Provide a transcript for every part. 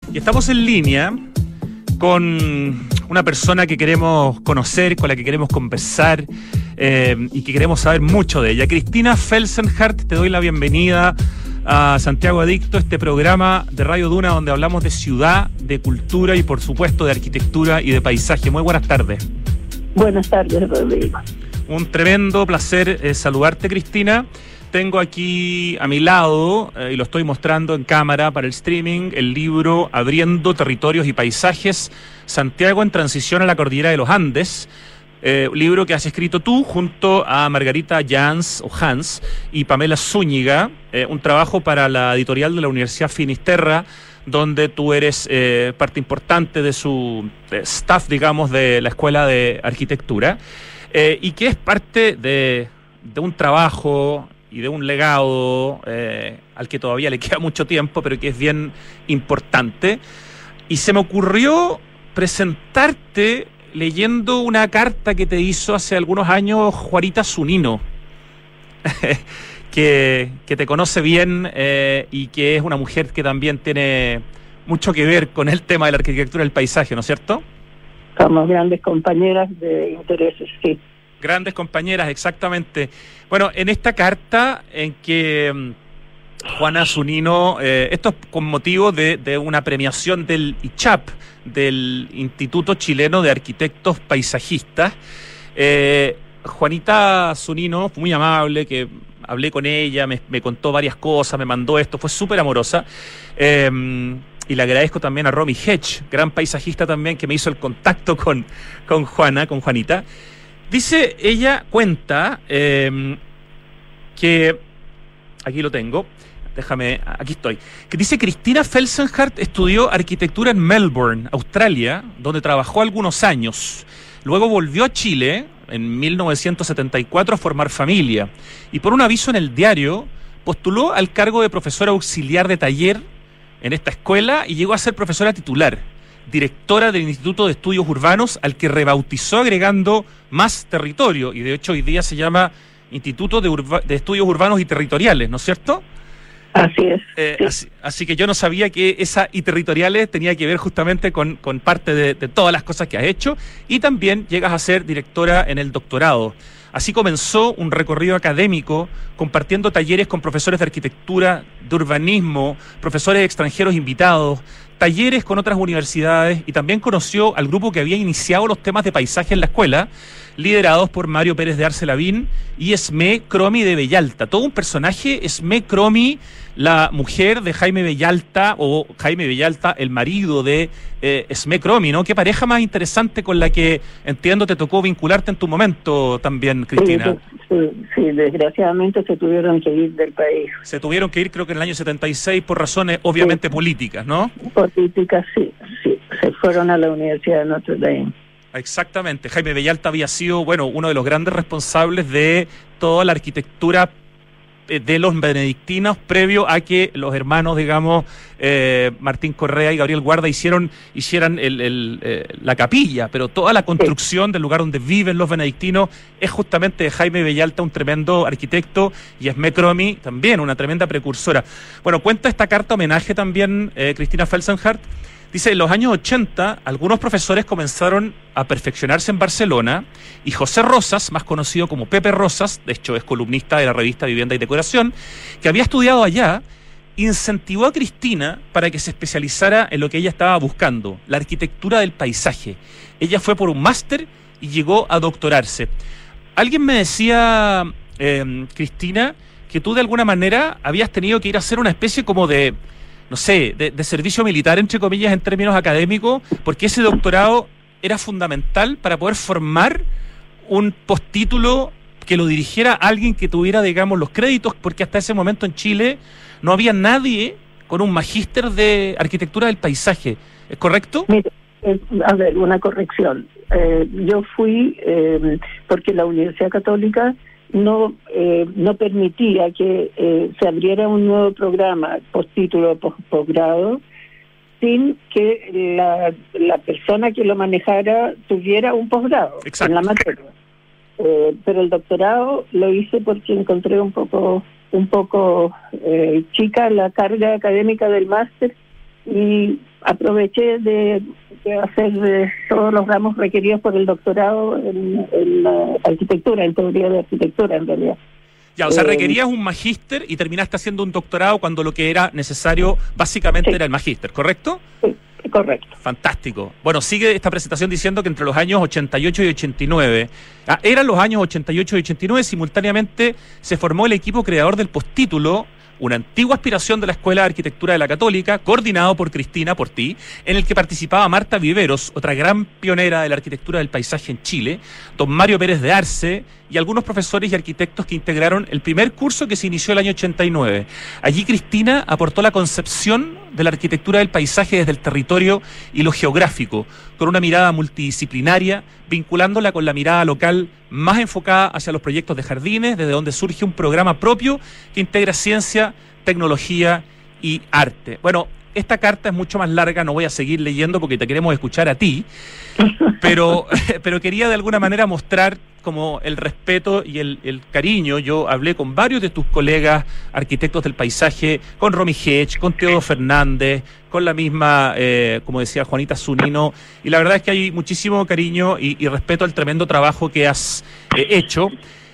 Y estamos en línea con una persona que queremos conocer, con la que queremos conversar y que queremos saber mucho de ella. Cristina Felsenhart, te doy la bienvenida a Santiago Adicto, este programa de Radio Duna donde hablamos de ciudad, de cultura y por supuesto de arquitectura y de paisaje. Muy buenas tardes. Buenas tardes, Rodrigo. Un tremendo placer saludarte, Cristina. Tengo aquí a mi lado, y lo estoy mostrando en cámara para el streaming, el libro Abriendo Territorios y Paisajes, Santiago en Transición a la Cordillera de los Andes, libro que has escrito tú junto a Margarita Hans y Pamela Zúñiga, un trabajo para la editorial de la Universidad Finisterra, donde tú eres parte importante de su staff, digamos, de la Escuela de Arquitectura, y que es parte de un trabajo y de un legado al que todavía le queda mucho tiempo, pero que es bien importante. Y se me ocurrió presentarte leyendo una carta que te hizo hace algunos años Juanita Zunino, que te conoce bien y que es una mujer que también tiene mucho que ver con el tema de la arquitectura del paisaje, ¿no es cierto? Somos grandes compañeras de intereses, sí. Grandes compañeras, exactamente. Bueno, en esta carta en que Juana Zunino, esto es con motivo de una premiación del ICHAP, del Instituto Chileno de Arquitectos Paisajistas. Juanita Zunino, muy amable, que hablé con ella, me contó varias cosas, me mandó esto, fue súper amorosa. Y le agradezco también a Romy Hedge, gran paisajista también, que me hizo el contacto con Juanita. Dice, ella cuenta que, aquí lo tengo, aquí estoy, que dice Cristina Felsenhart estudió arquitectura en Melbourne, Australia, donde trabajó algunos años. Luego volvió a Chile en 1974 a formar familia y por un aviso en el diario postuló al cargo de profesora auxiliar de taller en esta escuela y llegó a ser profesora titular, directora del Instituto de Estudios Urbanos, al que rebautizó agregando más territorio, y de hecho hoy día se llama Instituto de Estudios Urbanos y Territoriales, ¿no es cierto? Así es. Sí. Así que yo no sabía que esa y territoriales tenía que ver justamente con parte de todas las cosas que has hecho, y también llegas a ser directora en el doctorado. Así comenzó un recorrido académico compartiendo talleres con profesores de arquitectura, de urbanismo, profesores extranjeros invitados, talleres con otras universidades, y también conoció al grupo que había iniciado los temas de paisaje en la escuela, liderados por Mario Pérez de Arce Lavín y Esmé Cromi de Bellalta. Todo un personaje, Esmé Cromi, la mujer de Jaime Bellalta, o Jaime Bellalta, el marido de Esmé Cromi, ¿no? Qué pareja más interesante con la que, entiendo, te tocó vincularte en tu momento también, Cristina. Sí, desgraciadamente se tuvieron que ir del país. Se tuvieron que ir, creo que en el año 76, por razones obviamente políticas, ¿no? Políticas, sí. Se fueron a la Universidad de Notre Dame. Exactamente. Jaime Bellalta había sido, uno de los grandes responsables de toda la arquitectura de los benedictinos previo a que los hermanos, digamos, Martín Correa y Gabriel Guarda hicieran la capilla, pero toda la construcción del lugar donde viven los benedictinos es justamente de Jaime Bellalta, un tremendo arquitecto, y Esmé Cromi también, una tremenda precursora. Bueno, cuenta esta carta homenaje también, Cristina Felsenhart. Dice, en los años 80, algunos profesores comenzaron a perfeccionarse en Barcelona y José Rosas, más conocido como Pepe Rosas, de hecho es columnista de la revista Vivienda y Decoración, que había estudiado allá, incentivó a Cristina para que se especializara en lo que ella estaba buscando, la arquitectura del paisaje. Ella fue por un máster y llegó a doctorarse. Alguien me decía, Cristina, que tú de alguna manera habías tenido que ir a hacer una especie como de servicio militar, entre comillas, en términos académicos, porque ese doctorado era fundamental para poder formar un postítulo que lo dirigiera alguien que tuviera, digamos, los créditos, porque hasta ese momento en Chile no había nadie con un magíster de arquitectura del paisaje. ¿Es correcto? Mire, a ver, una corrección. Yo fui, porque la Universidad Católica no permitía que se abriera un nuevo programa, postítulo, posgrado, sin que la persona que lo manejara tuviera un posgrado en la materia. Pero el doctorado lo hice porque encontré un poco chica la carga académica del máster y aproveché de hacer todos los ramos requeridos por el doctorado en arquitectura, en teoría de arquitectura en realidad. Ya, o sea, requerías un magíster y terminaste haciendo un doctorado cuando lo que era necesario básicamente era el magíster, ¿correcto? Sí, correcto. Fantástico. Bueno, sigue esta presentación diciendo que entre los años 88 y 89, eran los años 88 y 89, simultáneamente se formó el equipo creador del postítulo, una antigua aspiración de la Escuela de Arquitectura de la Católica, coordinado por Cristina, por ti, en el que participaba Marta Viveros, otra gran pionera de la arquitectura del paisaje en Chile, don Mario Pérez de Arce y algunos profesores y arquitectos que integraron el primer curso que se inició el año 89. Allí Cristina aportó la concepción de la arquitectura del paisaje desde el territorio y lo geográfico, con una mirada multidisciplinaria, vinculándola con la mirada local más enfocada hacia los proyectos de jardines, desde donde surge un programa propio que integra ciencia, tecnología y arte. Bueno, esta carta es mucho más larga, no voy a seguir leyendo porque te queremos escuchar a ti, pero quería de alguna manera mostrar como el respeto y el cariño. Yo hablé con varios de tus colegas arquitectos del paisaje, con Romy Hedge, con Teodo Fernández, con la misma, como decía Juanita Zunino, y la verdad es que hay muchísimo cariño y respeto al tremendo trabajo que has hecho.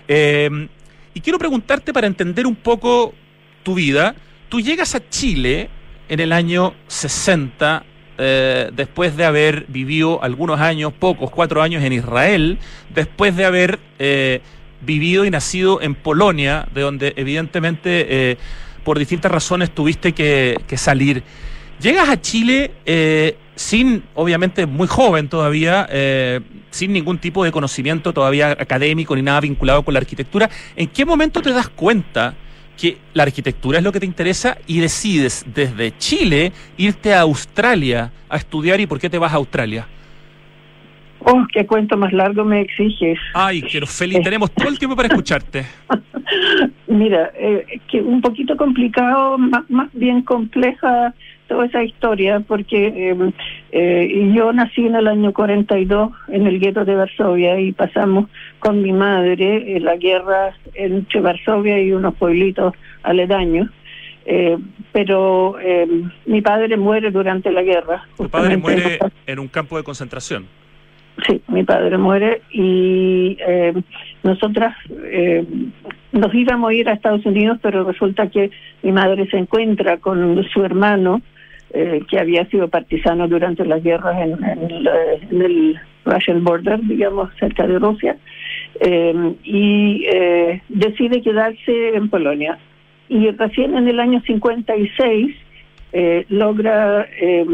Y quiero preguntarte, para entender un poco tu vida, tú llegas a Chile en el año 60, después de haber vivido algunos años, pocos, 4 años en Israel, después de haber vivido y nacido en Polonia, de donde evidentemente por distintas razones tuviste que salir. Llegas a Chile sin, obviamente muy joven todavía, sin ningún tipo de conocimiento todavía académico ni nada vinculado con la arquitectura. ¿En qué momento te das cuenta que la arquitectura es lo que te interesa y decides desde Chile irte a Australia a estudiar? ¿Y por qué te vas a Australia? Oh, qué cuento más largo me exiges. Ay, quiero feliz, tenemos todo el tiempo para escucharte. Mira, que un poquito complicado, más bien compleja toda esa historia, porque yo nací en el año 42 en el gueto de Varsovia y pasamos con mi madre la guerra entre Varsovia y unos pueblitos aledaños, pero mi padre muere durante la guerra. ¿Tu padre muere en un campo de concentración? Sí, mi padre muere y nosotras nos íbamos a ir a Estados Unidos, pero resulta que mi madre se encuentra con su hermano, que había sido partisano durante las guerras en el Russian border, digamos, cerca de Rusia, y decide quedarse en Polonia. Y recién en el año 56 logra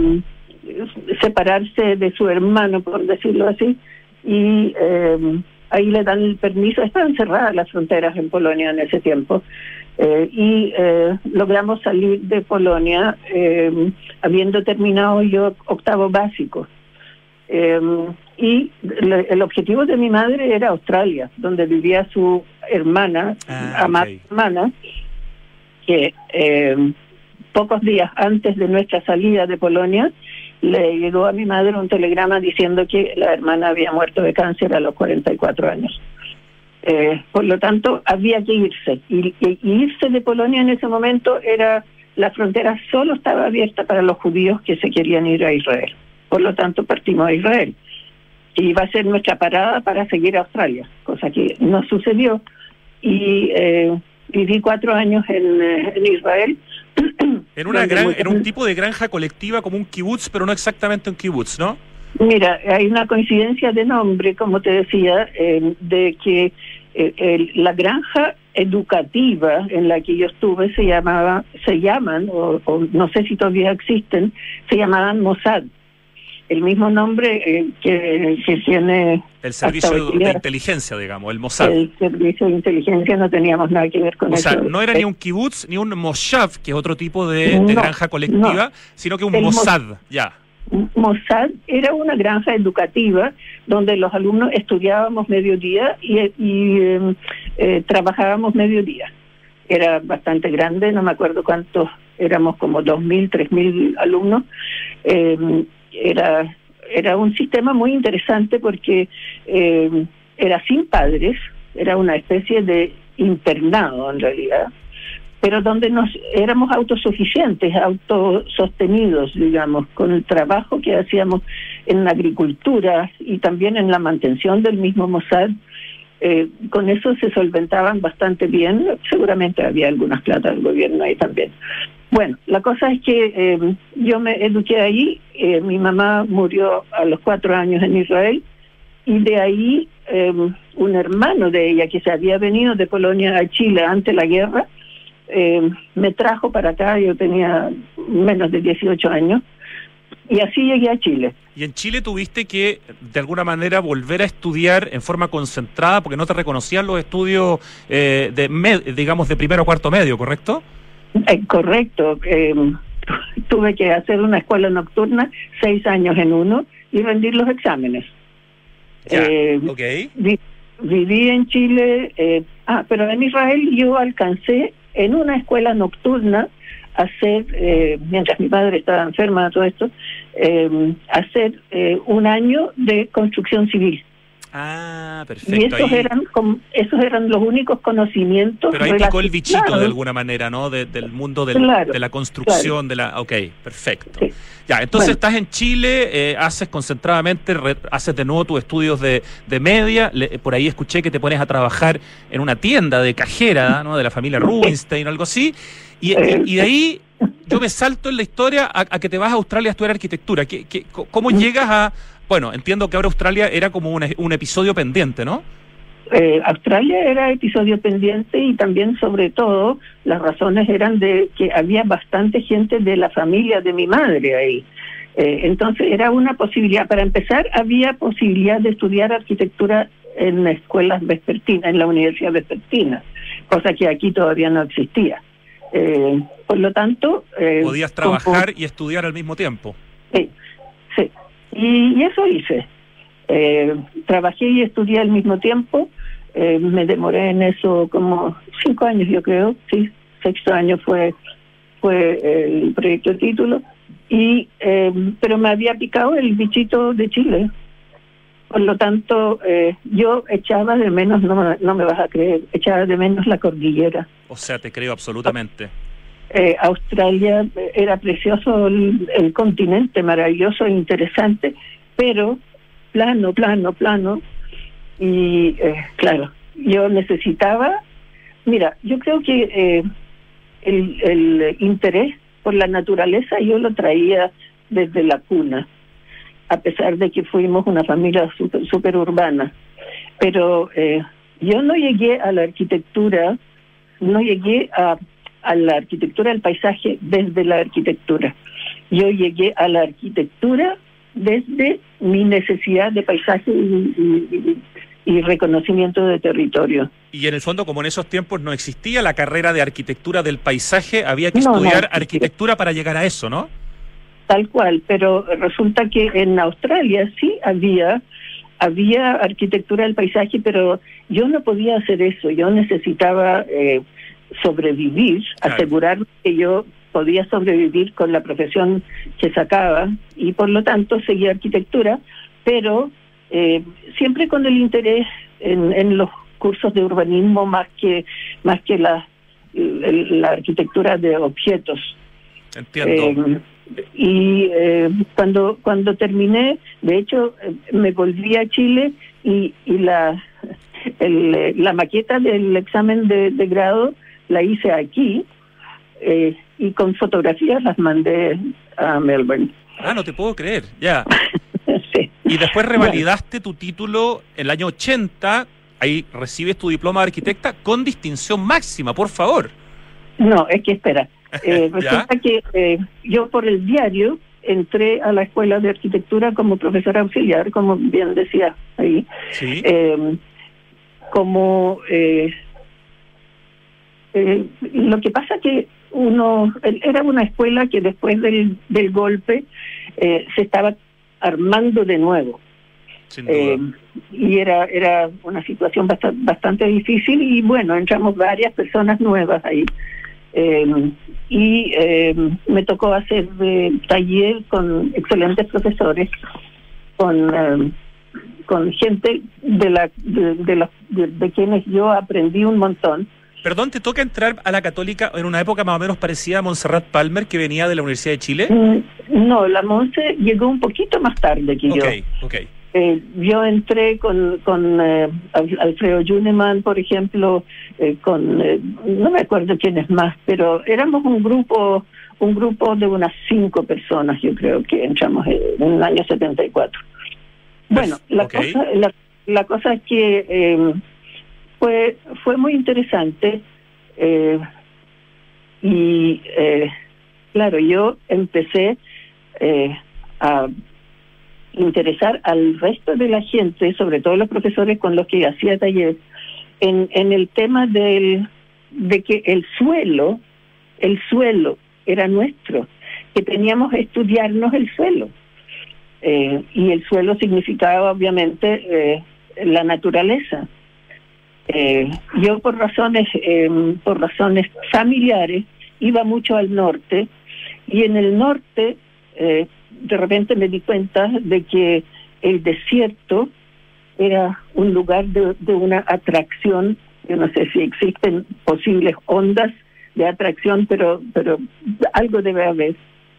separarse de su hermano, por decirlo así, y ahí le dan el permiso. Estaban cerradas las fronteras en Polonia en ese tiempo, y logramos salir de Polonia habiendo terminado yo octavo básico, y el objetivo de mi madre era Australia, donde vivía su hermana, hermana, que pocos días antes de nuestra salida de Polonia le llegó a mi madre un telegrama diciendo que la hermana había muerto de cáncer a los 44 años. Por lo tanto, había que irse. Y irse de Polonia en ese momento la frontera solo estaba abierta para los judíos que se querían ir a Israel. Por lo tanto, partimos a Israel. Y iba a ser nuestra parada para seguir a Australia, cosa que no sucedió. Y viví 4 años en Israel. En un tipo de granja colectiva como un kibutz, pero no exactamente un kibutz, ¿no? Mira, hay una coincidencia de nombre, como te decía, de que la granja educativa en la que yo estuve se llaman, o no sé si todavía existen, se llamaban Mossad. El mismo nombre que tiene el servicio de inteligencia, digamos, el Mossad. El servicio de inteligencia, no teníamos nada que ver con eso. O sea, no era ni un kibutz ni un moshav, que es otro tipo de granja colectiva, sino que un Mossad, ya. Mossad era una granja educativa donde los alumnos estudiábamos mediodía y trabajábamos mediodía. Era bastante grande, no me acuerdo cuántos, éramos como 2.000, 3.000 alumnos. Era un sistema muy interesante porque era sin padres, era una especie de internado en realidad, pero donde éramos autosuficientes, autosostenidos, digamos, con el trabajo que hacíamos en la agricultura y también en la mantención del mismo Mossad. Con eso se solventaban bastante bien. Seguramente había algunas plata del gobierno ahí también. Bueno, la cosa es que yo me eduqué ahí. Mi mamá murió a los 4 años en Israel, y de ahí un hermano de ella que se había venido de Polonia a Chile ante la guerra me trajo para acá. Yo tenía menos de 18 años y así llegué a Chile. Y en Chile tuviste que, de alguna manera, volver a estudiar en forma concentrada porque no te reconocían los estudios, digamos, de primero o cuarto medio, ¿correcto? Correcto. Tuve que hacer una escuela nocturna, 6 años en uno, y rendir los exámenes. Ya, okay. Viví en Chile, pero en Israel yo alcancé en una escuela nocturna hacer, mientras mi padre estaba enferma, todo esto, hacer 1 año de construcción civil. Ah, perfecto. Y esos eran los únicos conocimientos. Pero ahí picó el bichito de alguna manera, ¿no? Del mundo de la construcción, claro. Ok, perfecto. Sí. Ya, entonces estás en Chile, haces concentradamente, haces de nuevo tus estudios de media. Por ahí escuché que te pones a trabajar en una tienda de cajera, ¿no? De la familia Rubinstein o algo así. Y de ahí yo me salto en la historia a que te vas a Australia a estudiar arquitectura. ¿Cómo llegas a...? Bueno, entiendo que ahora Australia era como un episodio pendiente, ¿no? Australia era episodio pendiente, y también, sobre todo, las razones eran de que había bastante gente de la familia de mi madre ahí. Entonces era una posibilidad. Para empezar, había posibilidad de estudiar arquitectura en escuelas vespertinas, en la Universidad Vespertina, cosa que aquí todavía no existía. Por lo tanto... podías trabajar y estudiar al mismo tiempo. Sí. Y eso hice. Trabajé y estudié al mismo tiempo. Me demoré en eso como 5 años, yo creo. Sí, 6º año fue el proyecto de título. Pero me había picado el bichito de Chile. Por lo tanto, yo echaba de menos, no me vas a creer, echaba de menos la cordillera. O sea, te creo absolutamente. Australia era precioso, el continente maravilloso e interesante, pero plano, y claro, yo necesitaba, mira, yo creo que el interés por la naturaleza yo lo traía desde la cuna, a pesar de que fuimos una familia super urbana, pero yo no llegué a la arquitectura, no llegué a la arquitectura del paisaje desde la arquitectura. Yo llegué a la arquitectura desde mi necesidad de paisaje y reconocimiento de territorio. Y en el fondo, como en esos tiempos no existía la carrera de arquitectura del paisaje, había que estudiar arquitectura para llegar a eso, ¿no? Tal cual, pero resulta que en Australia sí había arquitectura del paisaje, pero yo no podía hacer eso. Yo necesitaba sobrevivir, claro, asegurar que yo podía sobrevivir con la profesión que sacaba, y por lo tanto seguía arquitectura, pero siempre con el interés en los cursos de urbanismo más que la arquitectura de objetos. Entiendo. Cuando terminé, de hecho, me volví a Chile y la maqueta del examen de grado la hice aquí, y con fotografías las mandé a Melbourne. Ah, no te puedo creer, ya. Sí. Y después revalidaste tu título en el año 80, ahí recibes tu diploma de arquitecta con distinción máxima, por favor. No, es que espera. Resulta que yo por el diario entré a la escuela de arquitectura como profesora auxiliar, como bien decía ahí. Sí. Lo que pasa que era una escuela que después del golpe se estaba armando de nuevo. Sin duda. Y era una situación bastante difícil, y bueno, entramos varias personas nuevas ahí. Me tocó hacer taller con excelentes profesores, con gente de quienes yo aprendí un montón. Perdón, ¿te toca entrar a la Católica en una época más o menos parecida a Montserrat Palmer, que venía de la Universidad de Chile? No, la Monse llegó un poquito más tarde que yo. Ok. Yo entré con Alfredo Juneman, por ejemplo, no me acuerdo quiénes más, pero éramos un grupo de unas 5 personas, yo creo que entramos en el año 74. Bueno, la cosa es que fue muy interesante y claro, yo empecé a interesar al resto de la gente, sobre todo los profesores con los que hacía taller, en el tema de que el suelo era nuestro, que teníamos que estudiarnos el suelo. Y el suelo significaba obviamente la naturaleza. Yo por razones familiares iba mucho al norte, y en el norte de repente me di cuenta de que el desierto era un lugar de una atracción. Yo no sé si existen posibles ondas de atracción, pero algo debe haber,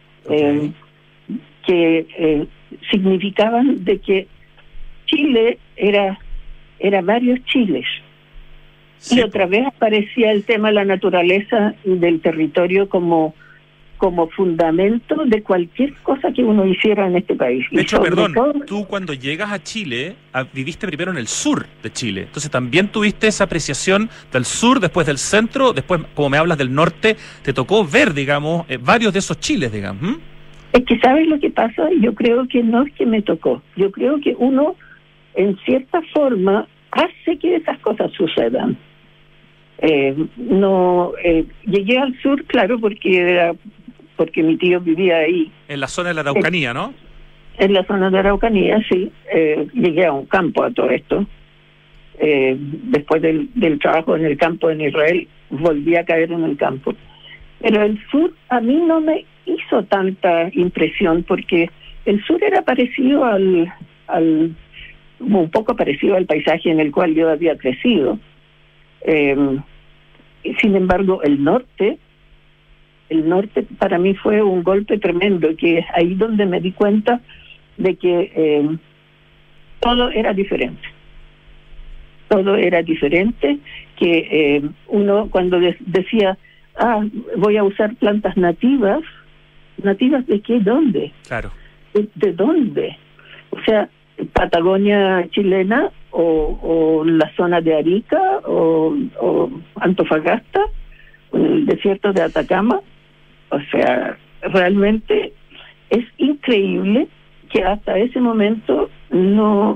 que significaban de que Chile era varios Chiles. Sí. Y otra vez aparecía el tema de la naturaleza y del territorio como fundamento de cualquier cosa que uno hiciera en este país. De hecho, perdón, tú cuando llegas a Chile, viviste primero en el sur de Chile, entonces también tuviste esa apreciación del sur, después del centro, después, como me hablas del norte, te tocó ver, digamos, varios de esos Chiles, digamos. Es que, ¿sabes lo que pasa? Yo creo que no es que me tocó, yo creo que uno, en cierta forma, hace que esas cosas sucedan. Llegué al sur, claro, porque mi tío vivía ahí. En la zona de la Araucanía, ¿no? En la zona de Araucanía, sí. Llegué a un campo a todo esto. Después del trabajo en el campo en Israel, volví a caer en el campo. Pero el sur a mí no me hizo tanta impresión, porque el sur era parecido un poco parecido al paisaje en el cual yo había crecido. Sin embargo, el norte para mí fue un golpe tremendo, que es ahí donde me di cuenta de que todo era diferente. Todo era diferente, que uno cuando decía, voy a usar plantas nativas ¿de qué? ¿Dónde? Claro. ¿De dónde? O sea, Patagonia chilena o la zona de Arica o Antofagasta, el desierto de Atacama. O sea, realmente es increíble que hasta ese momento uno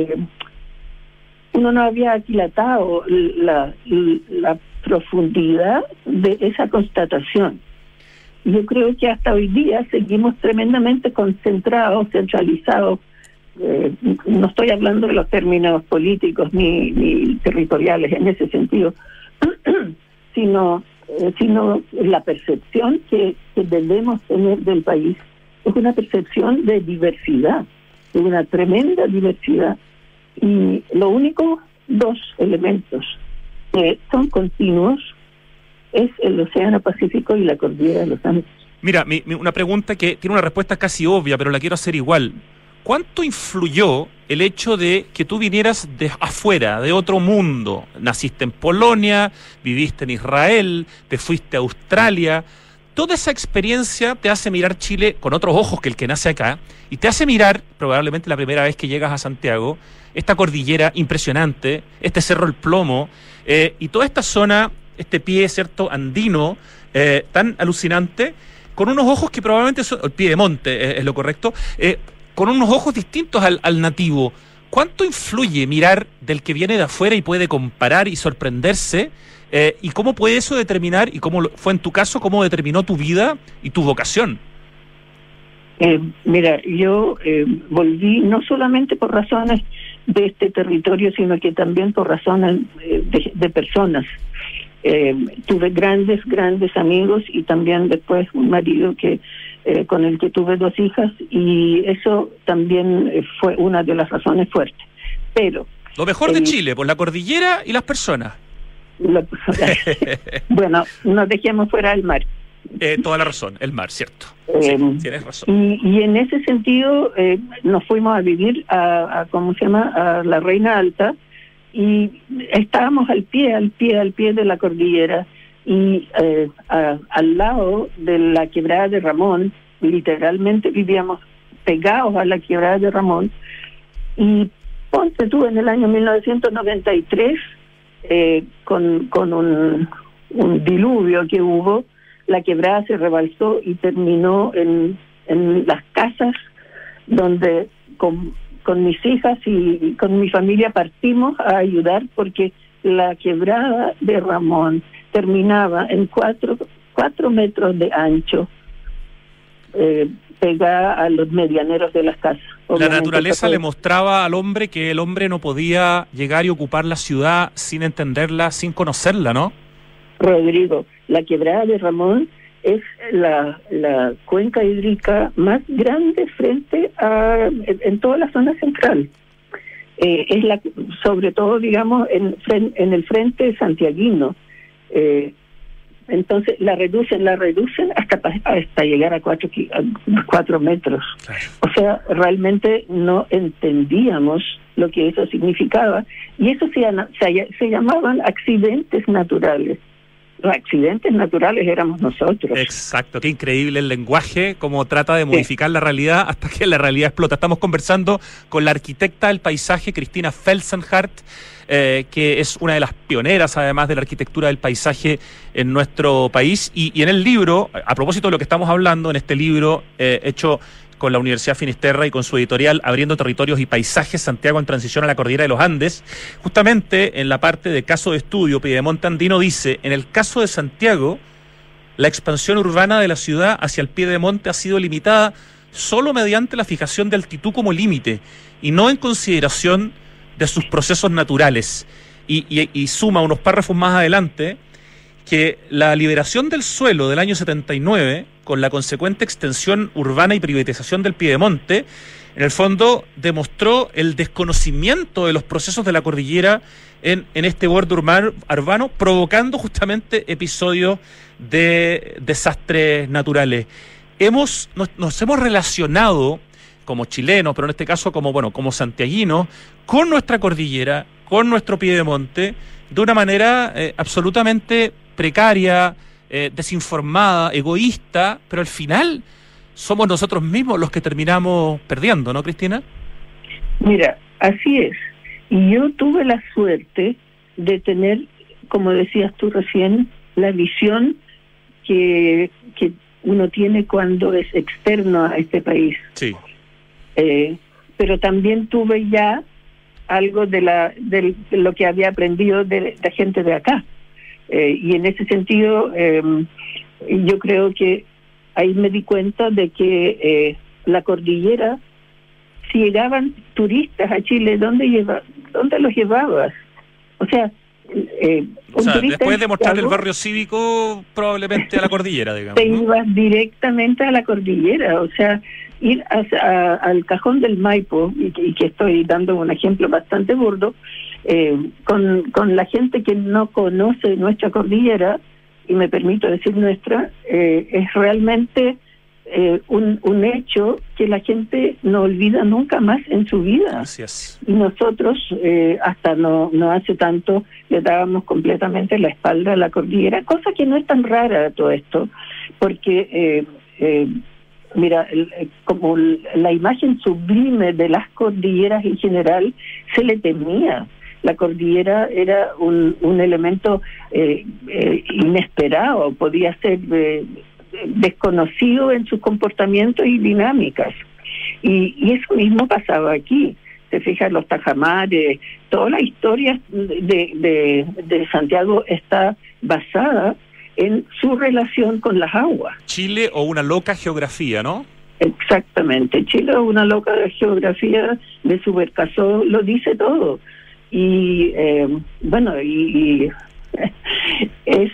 no había aquilatado la profundidad de esa constatación. Yo creo que hasta hoy día seguimos tremendamente concentrados, centralizados. No estoy hablando de los términos políticos ni territoriales en ese sentido, sino la percepción que debemos tener del país es una percepción de diversidad, de una tremenda diversidad. Y lo único, 2 elementos que son continuos es el Océano Pacífico y la cordillera de los Andes. Mira, una pregunta que tiene una respuesta casi obvia, pero la quiero hacer igual. ¿Cuánto influyó el hecho de que tú vinieras de afuera, de otro mundo? Naciste en Polonia, viviste en Israel, te fuiste a Australia. Toda esa experiencia te hace mirar Chile con otros ojos que el que nace acá, y te hace mirar, probablemente la primera vez que llegas a Santiago, esta cordillera impresionante, este Cerro El Plomo, y toda esta zona, este pie, ¿cierto?, andino, tan alucinante, con unos ojos que probablemente son, el pie de monte es lo correcto, con unos ojos distintos al nativo. ¿Cuánto influye mirar del que viene de afuera y puede comparar y sorprenderse? ¿Y cómo puede eso determinar, y cómo fue en tu caso, cómo determinó tu vida y tu vocación? Mira, yo volví no solamente por razones de este territorio, sino que también por razones de personas. Tuve grandes amigos, y también después un marido con el que tuve 2 hijas, y eso también fue una de las razones fuertes. Pero lo mejor de Chile, por la cordillera y las personas. Bueno, nos dejemos fuera del mar. Toda la razón, el mar, cierto. Sí, tienes razón. Y en ese sentido nos fuimos a vivir a ¿cómo se llama? A la Reina Alta, y estábamos al pie de la cordillera, y al lado de la quebrada de Ramón, literalmente vivíamos pegados a la quebrada de Ramón. Y ponte tú, en el año 1993, con un diluvio que hubo, la quebrada se rebalsó y terminó en las casas donde con mis hijas y con mi familia partimos a ayudar, porque la quebrada de Ramón terminaba en 4 metros de ancho, pegada a los medianeros de las casas. La naturaleza le mostraba al hombre que el hombre no podía llegar y ocupar la ciudad sin entenderla, sin conocerla, ¿no? Rodrigo, la quebrada de Ramón es la cuenca hídrica más grande en toda la zona central. Es sobre todo, digamos, en el frente santiaguino. Entonces la reducen hasta llegar a 4 metros. Claro. O sea, realmente no entendíamos lo que eso significaba, y eso se llamaban accidentes naturales. Los accidentes naturales éramos nosotros. Exacto, qué increíble el lenguaje, cómo trata de modificar la realidad hasta que la realidad explota. Estamos conversando con la arquitecta del paisaje, Cristina Felsenhart, que es una de las pioneras, además, de la arquitectura del paisaje en nuestro país. Y en el libro, a propósito de lo que estamos hablando, en este libro hecho con la Universidad Finisterra y con su editorial Abriendo Territorios y Paisajes, Santiago en Transición a la Cordillera de los Andes, justamente en la parte de caso de estudio, Piedemonte Andino dice: en el caso de Santiago, la expansión urbana de la ciudad hacia el pie de monte ha sido limitada solo mediante la fijación de altitud como límite y no en consideración de sus procesos naturales. Y suma unos párrafos más adelante que la liberación del suelo del año 79, con la consecuente extensión urbana y privatización del piedemonte, en el fondo demostró el desconocimiento de los procesos de la cordillera en este borde urbano, provocando justamente episodios de desastres naturales. Nos hemos relacionado como chilenos, pero en este caso como santiaguinos, con nuestra cordillera, con nuestro piedemonte, de una manera absolutamente precaria, desinformada, egoísta, pero al final somos nosotros mismos los que terminamos perdiendo, ¿no, Cristina? Mira, así es. Y yo tuve la suerte de tener, como decías tú recién, la visión que uno tiene cuando es externo a este país. Sí. Pero también tuve ya algo de lo que había aprendido de gente de acá. Y en ese sentido, yo creo que ahí me di cuenta de que la cordillera, si llegaban turistas a Chile, ¿dónde los llevabas? O sea, después de mostrar el barrio cívico, probablemente a la cordillera, digamos. Te ibas directamente a la cordillera, o sea, ir al Cajón del Maipo, y que estoy dando un ejemplo bastante burdo, con la gente que no conoce nuestra cordillera, y me permito decir nuestra, es realmente un hecho que la gente no olvida nunca más en su vida. Gracias. Y nosotros hasta no hace tanto le dábamos completamente la espalda a la cordillera, cosa que no es tan rara todo esto, porque mira, como la imagen sublime de las cordilleras en general se le temía. La cordillera era un elemento inesperado, podía ser desconocido en sus comportamientos y dinámicas. Y eso mismo pasaba aquí. Se fijan, los tajamares, toda la historia de Santiago está basada en su relación con las aguas. Chile o una loca geografía, ¿no? Exactamente. Chile o una loca geografía de Subercaseaux lo dice todo. Y bueno, y es,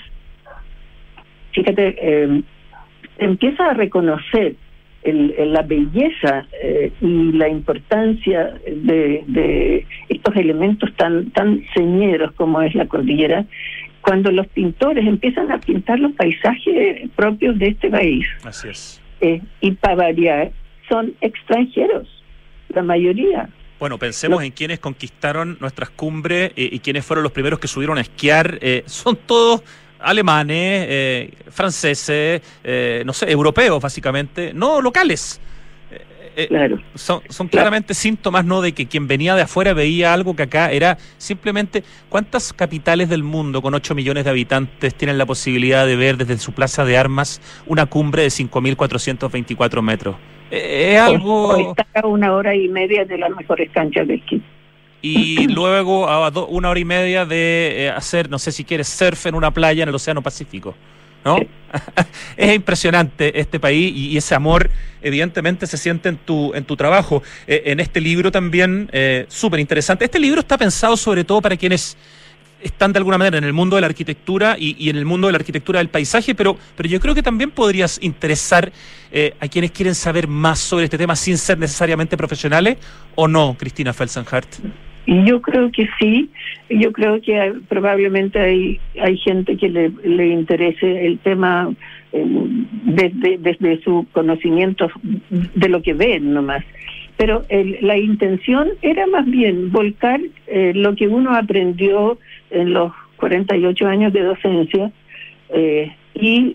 fíjate, empieza a reconocer la belleza y la importancia de estos elementos tan señeros como es la cordillera, cuando los pintores empiezan a pintar los paisajes propios de este país. Así es. Y para variar, son extranjeros, la mayoría. Bueno, pensemos en quienes conquistaron nuestras cumbres y quienes fueron los primeros que subieron a esquiar. Son todos alemanes, franceses, no sé, europeos básicamente, no locales. Claro. Son claramente síntomas, ¿no?, de que quien venía de afuera veía algo que acá era simplemente... ¿Cuántas capitales del mundo con 8 millones de habitantes tienen la posibilidad de ver desde su plaza de armas una cumbre de 5.424 metros? Es algo... O está a 1 hora y media de las mejores canchas de esquí. Y luego a 1 hora y media de hacer, no sé si quieres, surf en una playa en el Océano Pacífico, ¿no? Sí. Es impresionante este país y ese amor evidentemente se siente en tu trabajo. En este libro también, súper interesante. Este libro está pensado sobre todo para quienes están de alguna manera en el mundo de la arquitectura y en el mundo de la arquitectura del paisaje, pero yo creo que también podrías interesar a quienes quieren saber más sobre este tema sin ser necesariamente profesionales, ¿o no, Cristina Felsenhart? Y yo creo que sí, yo creo que probablemente hay gente que le interese el tema desde su conocimiento de lo que ven nomás. Pero la intención era más bien volcar lo que uno aprendió en los 48 años de docencia y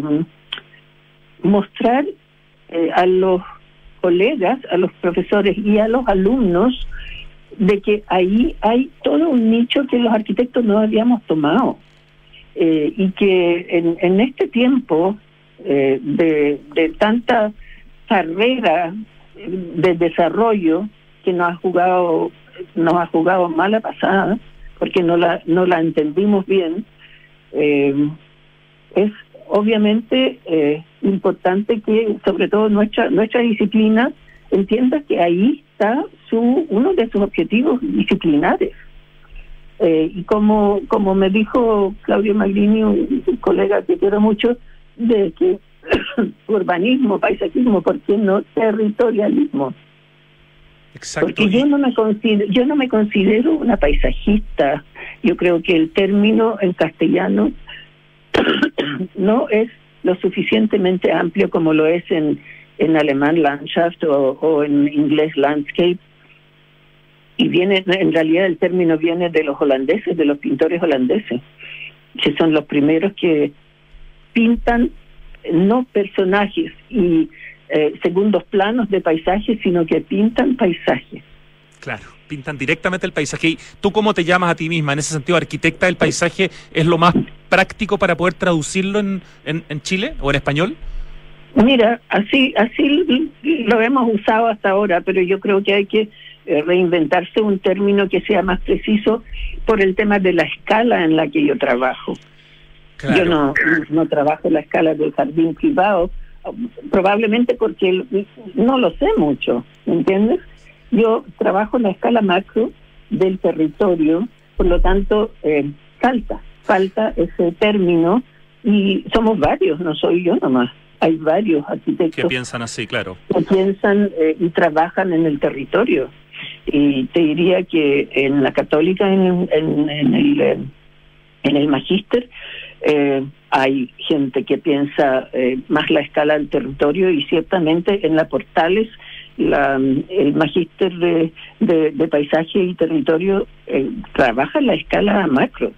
mostrar a los colegas, a los profesores y a los alumnos de que ahí hay todo un nicho que los arquitectos no habíamos tomado y que en este tiempo de tanta carrera de desarrollo que nos ha jugado mala pasada porque no la entendimos bien, es obviamente importante que sobre todo nuestra disciplina entienda que ahí está uno de sus objetivos disciplinares. Y como me dijo Claudio Magrini, un colega que quiero mucho, de que urbanismo, paisajismo, ¿por qué no territorialismo? Exacto. Porque yo no me considero una paisajista. Yo creo que el término en castellano no es lo suficientemente amplio como lo es en alemán Landschaft o en inglés landscape. Y en realidad el término viene de los holandeses, de los pintores holandeses, que son los primeros que pintan no personajes y segundos planos de paisajes, sino que pintan paisajes. Claro, pintan directamente el paisaje. ¿Y tú cómo te llamas a ti misma? En ese sentido, arquitecta del paisaje, ¿es lo más práctico para poder traducirlo en Chile o en español? Mira, así lo hemos usado hasta ahora, pero yo creo que hay que reinventarse un término que sea más preciso por el tema de la escala en la que yo trabajo. Claro. Yo no trabajo en la escala del jardín privado, probablemente porque no lo sé mucho, ¿entiendes? Yo trabajo en la escala macro del territorio, por lo tanto, falta ese término, y somos varios, no soy yo nomás. Hay varios arquitectos que piensan así, claro. Que piensan y trabajan en el territorio. Y te diría que en la Católica, en el magíster, hay gente que piensa más la escala del territorio, y ciertamente en la Portales el magíster de paisaje y territorio trabaja en la escala macro.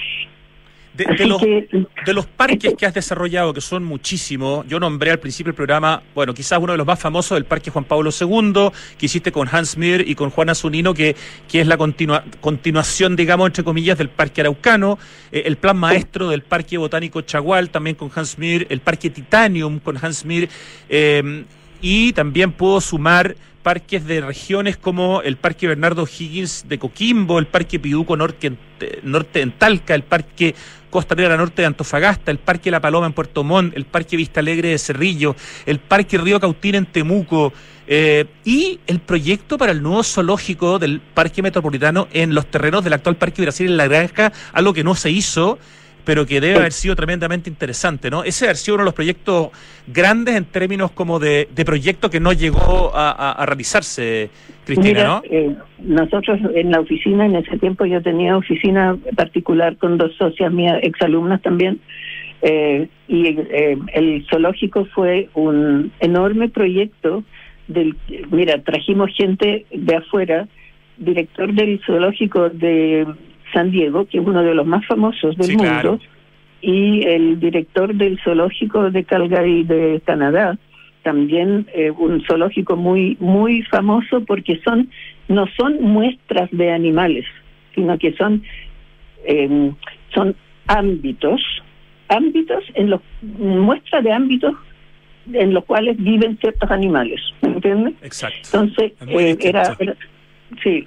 De los parques que has desarrollado, que son muchísimos, yo nombré al principio del programa, bueno, quizás uno de los más famosos, el Parque Juan Pablo II, que hiciste con Hans Mir y con Juana Zunino, que es la continuación, digamos, entre comillas, del Parque Araucano, el plan maestro del Parque Botánico Chagual, también con Hans Mir, el Parque Titanium con Hans Mir, y también puedo sumar parques de regiones como el Parque Bernardo Higgins de Coquimbo, el Parque Piduco Norte en Talca, el Parque Costanera Norte de Antofagasta, el Parque La Paloma en Puerto Montt, el Parque Vista Alegre de Cerrillo, el Parque Río Cautín en Temuco, y el proyecto para el nuevo zoológico del Parque Metropolitano en los terrenos del actual Parque Brasil en La Granja, algo que no se hizo, pero que debe haber sido tremendamente interesante, ¿no? Ese ha sido uno de los proyectos grandes en términos como de proyecto que no llegó a realizarse, Cristina. Mira, ¿no? Nosotros en la oficina, en ese tiempo yo tenía oficina particular con 2 socias mías, exalumnas también, y el zoológico fue un enorme proyecto mira, trajimos gente de afuera, director del zoológico de San Diego, que es uno de los más famosos del mundo, claro, y el director del zoológico de Calgary de Canadá, también un zoológico muy muy famoso porque no son muestras de animales, sino que son ámbitos muestras de ámbitos en los cuales viven ciertos animales, ¿me entiendes? Exacto. Entonces era sí,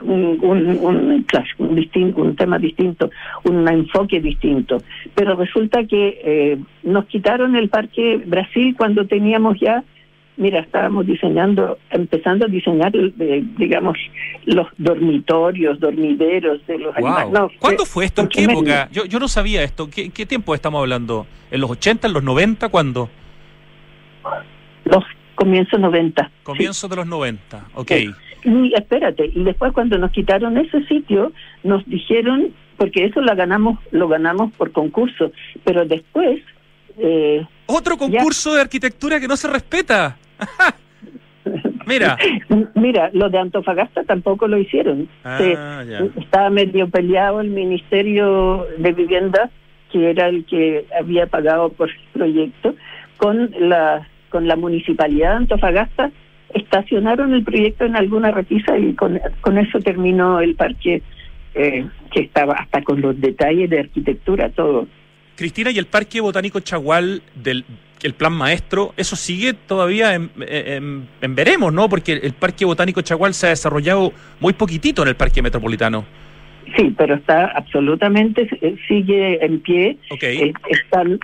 un tema distinto, un enfoque distinto. Pero resulta que nos quitaron el Parque Brasil cuando teníamos ya, mira, estábamos empezando a diseñar, digamos, los dormitorios, dormideros de los animales. No, ¿cuándo fue esto? ¿En qué época? Yo no sabía esto. ¿Qué tiempo estamos hablando? ¿En los 80, en los 90? ¿Cuándo? Los comienzos 90. Comienzos de los 90, ok. Y espérate, y después cuando nos quitaron ese sitio, nos dijeron, porque eso lo ganamos por concurso, pero después... otro concurso de arquitectura que no se respeta. Mira, lo de Antofagasta tampoco lo hicieron. Estaba medio peleado el Ministerio de Vivienda, que era el que había pagado por el proyecto, con la Municipalidad de Antofagasta. Estacionaron el proyecto en alguna repisa y con eso terminó el parque, que estaba hasta con los detalles de arquitectura, todo. Cristina, ¿y el Parque Botánico Chagual el plan maestro, eso sigue todavía en veremos, ¿no? Porque el Parque Botánico Chagual se ha desarrollado muy poquitito en el Parque Metropolitano. Sí, pero está absolutamente, sigue en pie. Okay. ¿Cómo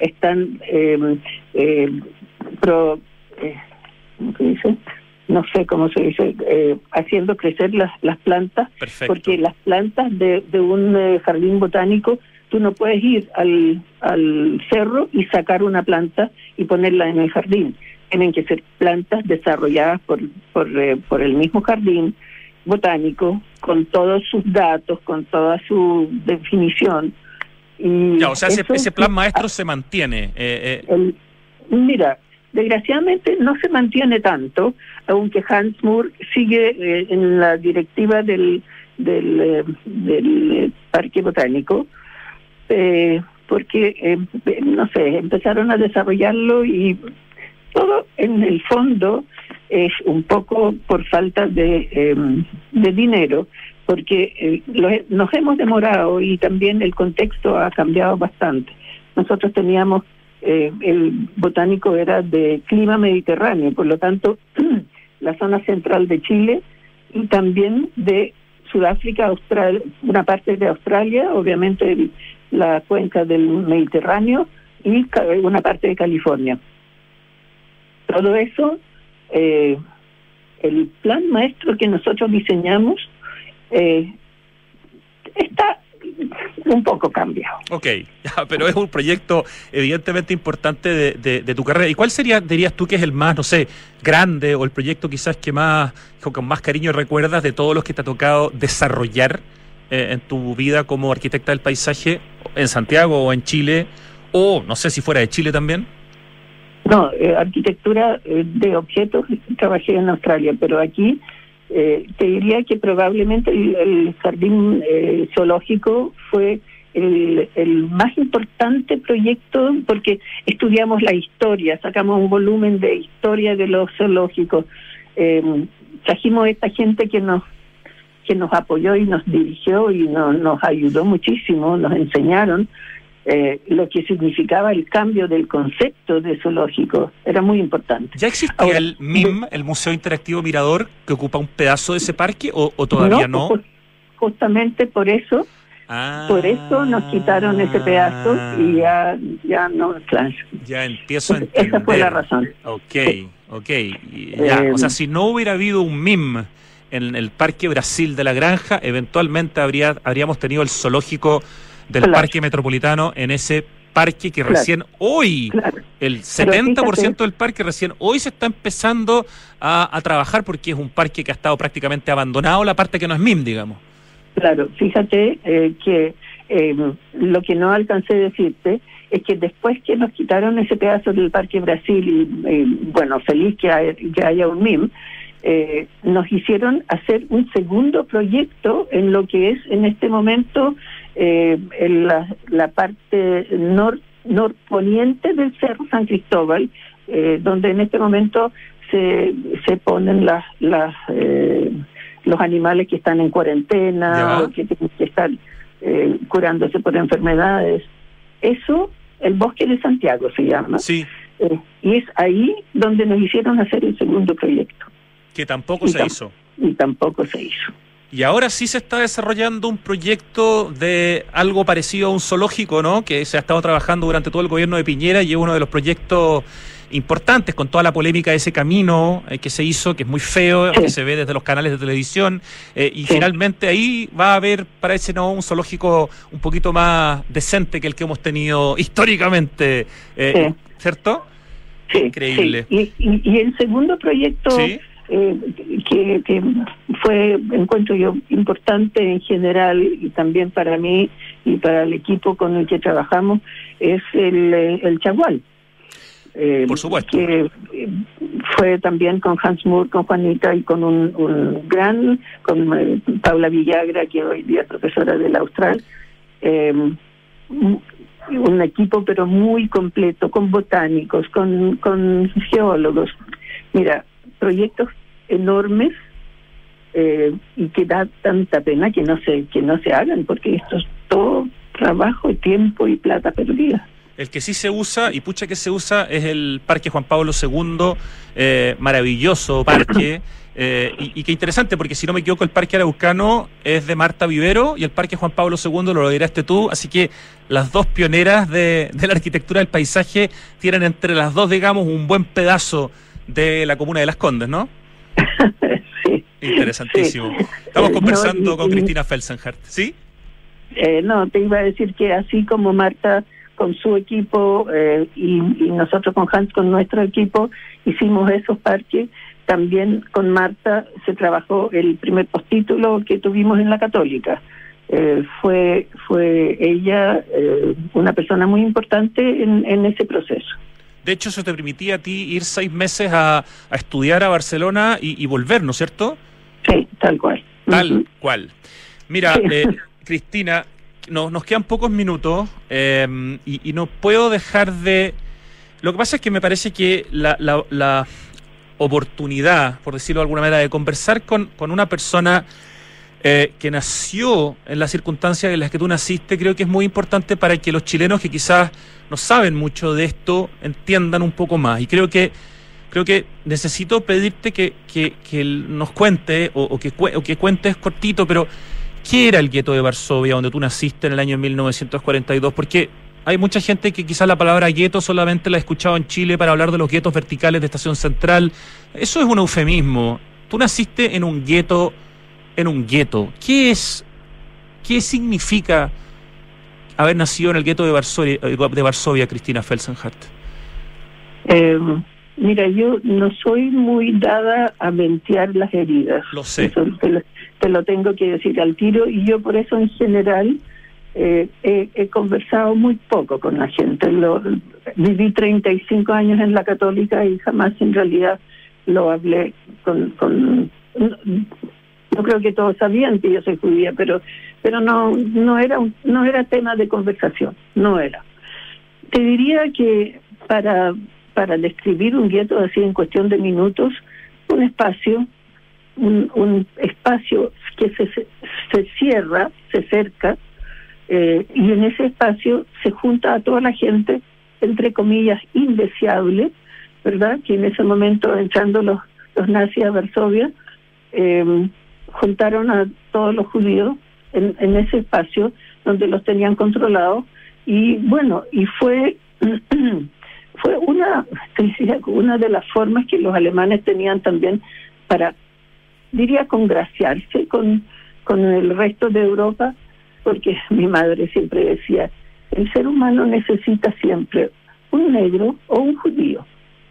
se dice? No sé cómo se dice, haciendo crecer las plantas. Perfecto. Porque las plantas de un jardín botánico, tú no puedes ir al cerro y sacar una planta y ponerla en el jardín. Tienen que ser plantas desarrolladas por el mismo jardín botánico, con todos sus datos, con toda su definición. Y ya, o sea, ese plan maestro se mantiene. Mira, desgraciadamente no se mantiene tanto, aunque Hans Moore sigue en la directiva del Parque Botánico, porque, no sé, empezaron a desarrollarlo y todo en el fondo es un poco por falta de dinero, porque nos hemos demorado y también el contexto ha cambiado bastante. Nosotros teníamos, el botánico era de clima mediterráneo, por lo tanto, la zona central de Chile y también de Sudáfrica, Australia, una parte de Australia, obviamente la cuenca del Mediterráneo y una parte de California. Todo eso, el plan maestro que nosotros diseñamos está un poco cambiado. Ok, ya, pero es un proyecto evidentemente importante de tu carrera. ¿Y cuál sería, dirías tú, que es el más, no sé, grande, o el proyecto quizás que más, con más cariño recuerdas de todos los que te ha tocado desarrollar en tu vida como arquitecta del paisaje, en Santiago o en Chile, o no sé si fuera de Chile también? No, arquitectura de objetos trabajé en Australia, pero aquí te diría que probablemente el jardín zoológico fue el más importante proyecto, porque estudiamos la historia, sacamos un volumen de historia de los zoológicos, trajimos a esta gente que nos apoyó y nos dirigió y nos ayudó muchísimo, nos enseñaron lo que significaba el cambio del concepto de zoológico. Era muy importante. ¿Ya existía ahora, el MIM, el Museo Interactivo Mirador, que ocupa un pedazo de ese parque, o todavía no? Justamente por eso nos quitaron ese pedazo y ya no, claro. Ya empiezo a entender. Esa fue la razón. Ok. Ya, o sea, si no hubiera habido un MIM en el Parque Brasil de la Granja, eventualmente habríamos tenido el zoológico del Parque Metropolitano en ese parque que recién hoy, el 70% del parque recién hoy se está empezando a trabajar, porque es un parque que ha estado prácticamente abandonado, la parte que no es MIM, digamos. Claro, fíjate que lo que no alcancé a decirte es que después que nos quitaron ese pedazo del Parque Brasil, y bueno, feliz que haya un MIM, nos hicieron hacer un segundo proyecto en lo que es en este momento en la parte norponiente del Cerro San Cristóbal, donde en este momento se ponen los animales que están en cuarentena, o que tienen que estar curándose por enfermedades. Eso, el Bosque de Santiago se llama. Sí. Y es ahí donde nos hicieron hacer el segundo proyecto. Que tampoco se hizo. Y tampoco se hizo. Y ahora sí se está desarrollando un proyecto de algo parecido a un zoológico, ¿no? Que se ha estado trabajando durante todo el gobierno de Piñera, y es uno de los proyectos importantes, con toda la polémica de ese camino que se hizo, que es muy feo, que se ve desde los canales de televisión, y finalmente ahí va a haber, parece, ¿no?, un zoológico un poquito más decente que el que hemos tenido históricamente, ¿cierto? Sí, increíble. Sí. Y el segundo proyecto... ¿Sí? Que fue, encuentro yo, importante en general, y también para mí y para el equipo con el que trabajamos, es el Chagual. Por supuesto. Que fue también con Hans Moore, con Juanita y con un gran, con Paula Villagra, que hoy día es profesora del Austral, un equipo pero muy completo, con botánicos, con geólogos. Mira, proyectos enormes, y que da tanta pena que no se hagan, porque esto es todo trabajo, tiempo y plata perdida. El que sí se usa, y pucha que se usa, es el Parque Juan Pablo II, maravilloso parque, y qué interesante, porque si no me equivoco, el Parque Araucano es de Marta Vivero, y el Parque Juan Pablo II lo lideraste tú, así que las dos pioneras de la arquitectura del paisaje tienen entre las dos, digamos, un buen pedazo de la comuna de Las Condes, ¿no? Sí. Interesantísimo. Sí. Estamos conversando con Cristina Felsenhart, ¿sí? No, te iba a decir que así como Marta con su equipo y nosotros con Hans con nuestro equipo hicimos esos parques, también con Marta se trabajó el primer postítulo que tuvimos en la Católica. Fue ella una persona muy importante en ese proceso. De hecho, eso te permitía a ti ir 6 meses a estudiar a Barcelona y volver, ¿no es cierto? Sí, tal cual. Tal cual. Mira, Cristina, nos quedan pocos minutos y no puedo dejar de... Lo que pasa es que me parece que la oportunidad, por decirlo de alguna manera, de conversar con una persona que nació en las circunstancias en las que tú naciste, creo que es muy importante para que los chilenos que quizás no saben mucho de esto entiendan un poco más. Y creo que necesito pedirte que nos cuente o que cuentes cortito, pero ¿qué era el gueto de Varsovia, donde tú naciste en el año 1942? Porque hay mucha gente que quizás la palabra gueto solamente la ha escuchado en Chile para hablar de los guetos verticales de Estación Central. Eso es un eufemismo. Tú naciste en un gueto. ¿Qué significa haber nacido en el gueto de Varsovia, Cristina Felsenhart? Mira, yo no soy muy dada a ventear las heridas. Lo sé. Eso te lo tengo que decir al tiro, y yo por eso en general he conversado muy poco con la gente. Viví 35 años en la Católica y jamás en realidad lo hablé con yo creo que todos sabían que yo soy judía, pero no era tema de conversación, no era. Te diría que para describir un gueto así en cuestión de minutos, un espacio que se cierra, se cerca, y en ese espacio se junta a toda la gente, entre comillas, indeseable, ¿verdad? Que en ese momento, entrando los nazis a Varsovia, juntaron a todos los judíos en ese espacio donde los tenían controlados, y bueno, y fue una de las formas que los alemanes tenían también para, diría, congraciarse con el resto de Europa, porque mi madre siempre decía, el ser humano necesita siempre un negro o un judío.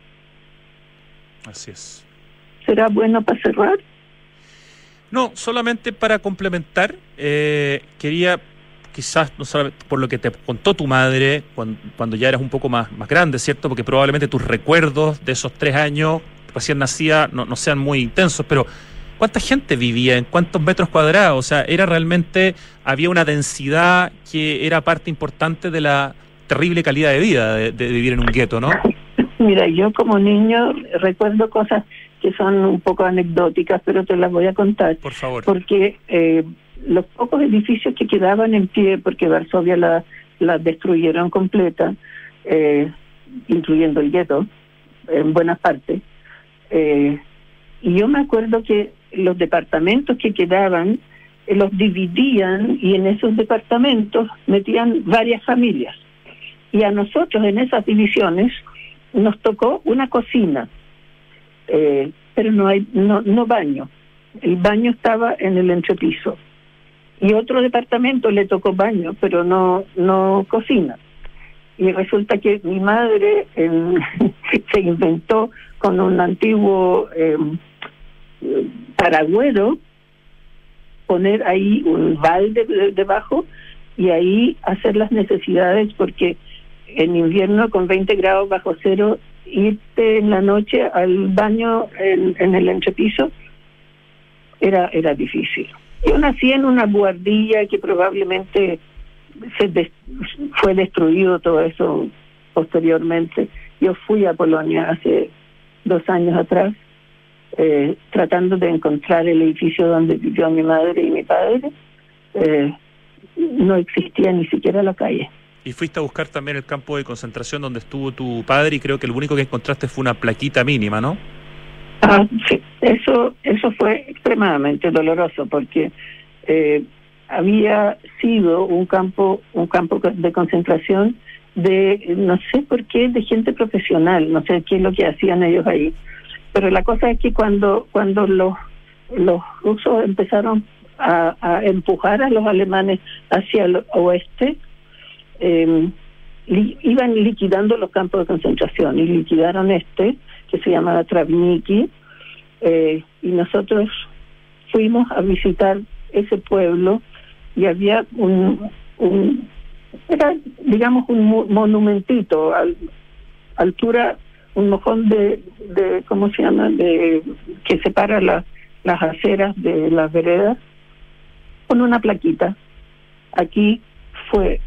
Así es. ¿Será bueno para cerrar? No, solamente para complementar, quería, quizás, no solamente por lo que te contó tu madre cuando ya eras un poco más grande, ¿cierto? Porque probablemente tus recuerdos de esos 3 años recién nacida no sean muy intensos, pero ¿cuánta gente vivía? ¿En cuántos metros cuadrados? O sea, había una densidad que era parte importante de la terrible calidad de vida de vivir en un gueto, ¿no? Mira, yo como niño recuerdo cosas que son un poco anecdóticas, pero te las voy a contar. Por favor. Porque los pocos edificios que quedaban en pie, porque Varsovia la destruyeron completa, incluyendo el gueto, en buena parte, y yo me acuerdo que los departamentos que quedaban los dividían y en esos departamentos metían varias familias. Y a nosotros en esas divisiones nos tocó una cocina, pero no baño. El baño estaba en el entrepiso. Y otro departamento le tocó baño, pero no cocina. Y resulta que mi madre se inventó con un antiguo paragüero poner ahí un balde debajo y ahí hacer las necesidades, porque en invierno con 20 grados bajo cero, irte en la noche al baño en el entrepiso era difícil. Yo nací en una buhardilla que probablemente fue destruido todo eso posteriormente. Yo fui a Polonia hace 2 años atrás, tratando de encontrar el edificio donde vivió mi madre y mi padre. No existía ni siquiera la calle. Y fuiste a buscar también el campo de concentración donde estuvo tu padre, y creo que lo único que encontraste fue una plaquita mínima, ¿no? Sí, eso fue extremadamente doloroso, porque había sido un campo de concentración de, no sé por qué, de gente profesional, no sé qué es lo que hacían ellos ahí. Pero la cosa es que cuando los rusos empezaron a empujar a los alemanes hacia el oeste, iban liquidando los campos de concentración, y liquidaron que se llamaba Travniki, y nosotros fuimos a visitar ese pueblo, y había era digamos un monumentito, altura, un mojón de ¿cómo se llama?, que separa las aceras de las veredas, con una plaquita. Aquí fue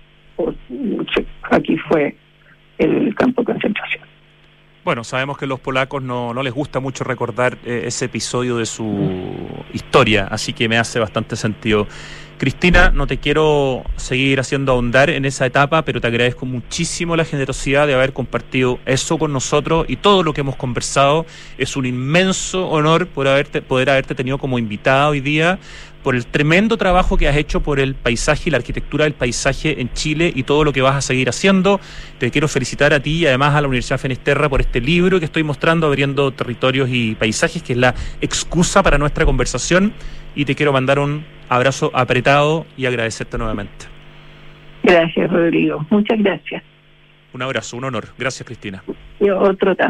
el campo de concentración. Bueno, sabemos que a los polacos no les gusta mucho recordar ese episodio de su historia, así que me hace bastante sentido. Cristina, no te quiero seguir haciendo ahondar en esa etapa, pero te agradezco muchísimo la generosidad de haber compartido eso con nosotros y todo lo que hemos conversado. Es un inmenso honor poder haberte tenido como invitada hoy día, por el tremendo trabajo que has hecho por el paisaje y la arquitectura del paisaje en Chile y todo lo que vas a seguir haciendo. Te quiero felicitar a ti y además a la Universidad Finisterra por este libro que estoy mostrando, Abriendo Territorios y Paisajes, que es la excusa para nuestra conversación, y te quiero mandar un abrazo apretado y agradecerte nuevamente. Gracias, Rodrigo. Muchas gracias. Un abrazo, un honor. Gracias, Cristina. Y otro también.